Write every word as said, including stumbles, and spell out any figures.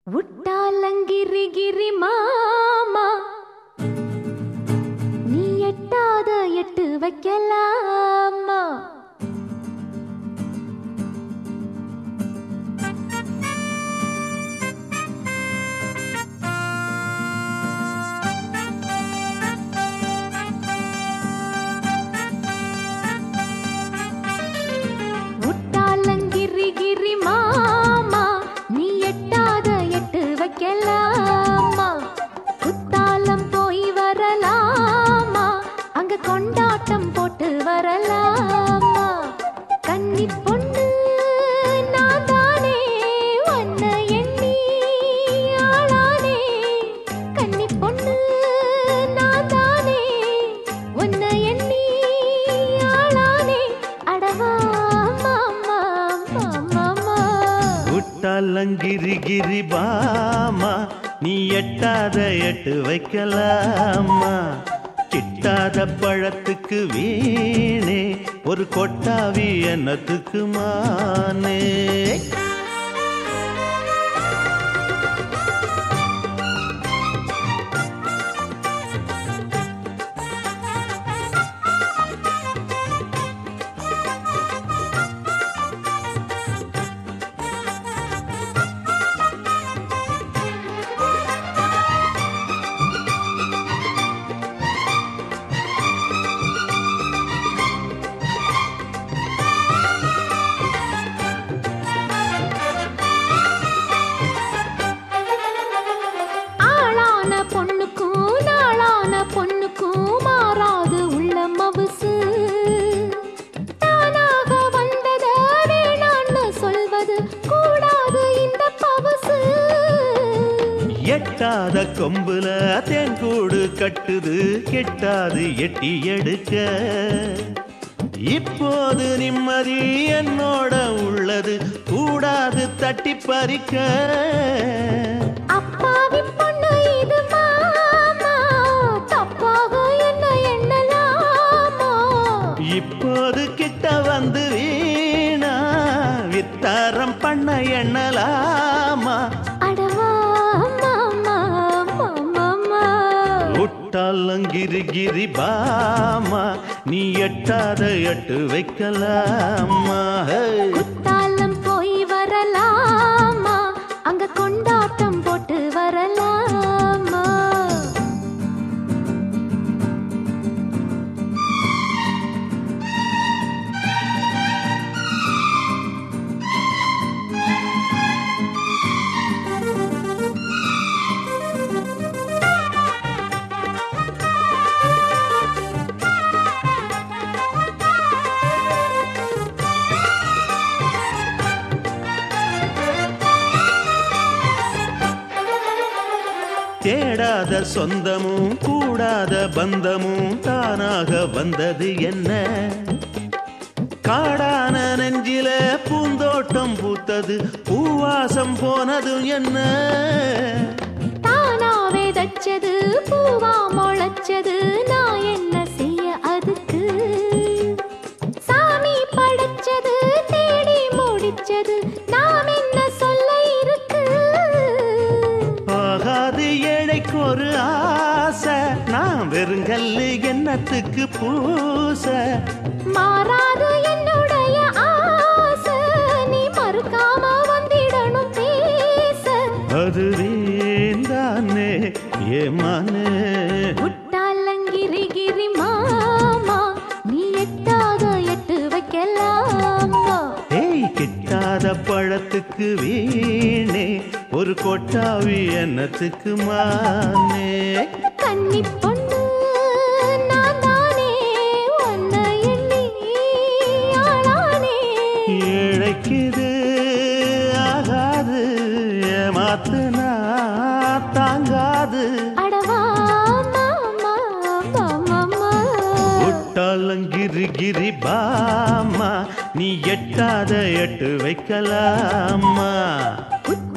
உட்டாலங்கிரி கிரி மாமா நீ எட்டாத எட்டு வைக்கலாமா உட்டாலங்கிரி கிரி மாமா நீ எட்டாத எட்டு வைக்கலாமா குத்தாலம் போய் வரலாமா அங்க கொண்டாட்டம் போட்டு வரலாமா கன்னி பொண்ணு நான் தானே உன்னை எண்ணி ஆளானே கன்னி பொண்ணு நான் தானே உன்னை எண்ணி ஆளானே அடவா உட்டாலங்கிரி கிரி பாமா நீ எட்டாத எட்டு வைக்கலாமா கிட்டாத பழத்துக்கு வீணே ஒரு கொட்டாவி என்னத்துக்கு மானே பொண்ணுக்கும் நாளான பொண்ணுக்கும் மாறாது உள்ள மவுசு தானாக வந்தத வேணான்னு சொல்வது கூடாது இந்த பவுசு எட்டாத கொம்புல தேன்கூடு கட்டுது கெட்டாது எட்டி எடுக்க இப்போது நிம்மதி என்னோட உள்ளது கூடாது தட்டி பறிக்க அப்பாவி பொண்ணு இது மாமா தப்பாக என்ன எண்ணலாமா இப்போது கிட்ட வந்து வீணா வித்தாரம் பண்ண எண்ணலாமா அடவா மாமா மாமா உட்டாலங்கிரி கிரி பாமா நீ எட்டாத எட்டு வைக்கலாமா குத்தாலம் போய் வரலாமா அங்க கொண்டாட்டம் போட்டு வரலாமா தேடாத சொந்தமும் கூடாத பந்தமும் தானாக வந்தது என்ன காடான நெஞ்சில பூந்தோட்டம் பூத்தது பூவாசம் போனது என்ன தானாவே தச்சது பூவா முளைச்சது நான் என்ன செய்ய அதுக்கு சாமி படைச்சது தேடி முடிச்சது நாம் என்ன சொல்ல இருக்கு ஆகாது ஏழைக்கு ஒரு ஆசை நான் வெறுங்கல்லு என்னத்துக்கு பூச மாறாது என்னுடைய ஆசை நீ மறுக்காம வந்திடணும் பேச அது வேண்டானே ஏமானே உட்டாலங்கிரி கிரி மாமா நீ எட்டாத எட்டு வைக்கலாமா ஏய் கிட்டாத பழத்துக்கு வீணே ஒரு கொட்டாவி என்னத்துக்கு மானே கன்னி பொண்ணு நான் தானே உன்னை எண்ணி ஆளானே ஏழைக்குது ஆகாது ஏமாத்துனா தாங்காது அடவா மாமா மாமா உட்டாலங்கிரி கிரி பாமா நீ எட்டாத எட்டு வைக்கலாமா